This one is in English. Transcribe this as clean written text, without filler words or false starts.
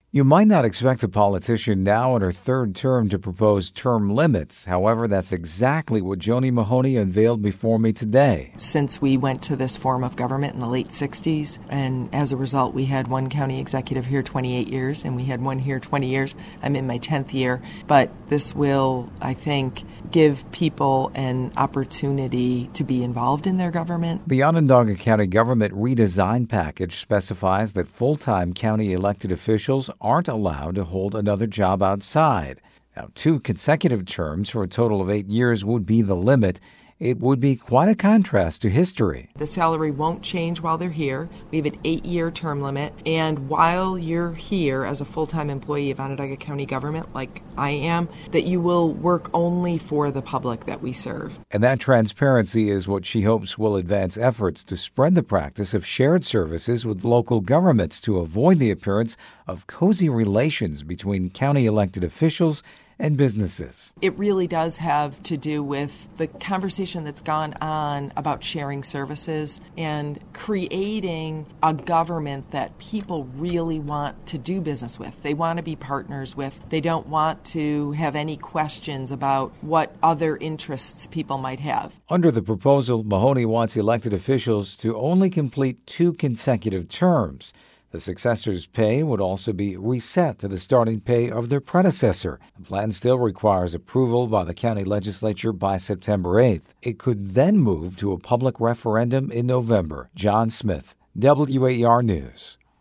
You might not expect a politician now in her third term to propose term limits. However, that's exactly what Joni Mahoney unveiled before me today. Since we went to this form of government in the late 60s, and as a result, we had one county executive here 28 years, and we had one here 20 years. I'm in my 10th year. But this will, I think, give people an opportunity to be involved in their government. The Onondaga County Government Redesign Package specifies that full-time county elected officials aren't allowed to hold another job outside. Now, 2 consecutive terms for a total of 8 years would be the limit. It would be quite a contrast to history. The salary won't change while they're here. We have an 8-year term limit. And while you're here as a full-time employee of Onondaga County government, like I am, that you will work only for the public that we serve. And that transparency is what she hopes will advance efforts to spread the practice of shared services with local governments to avoid the appearance of cozy relations between county elected officials and businesses. It really does have to do with the conversation that's gone on about sharing services and creating a government that people really want to do business with. They want to be partners with. They don't want to have any questions about what other interests people might have. Under the proposal, Mahoney wants elected officials to only complete 2 consecutive terms. The successor's pay would also be reset to the starting pay of their predecessor. The plan still requires approval by the county legislature by September 8th. It could then move to a public referendum in November. John Smith, WAER News.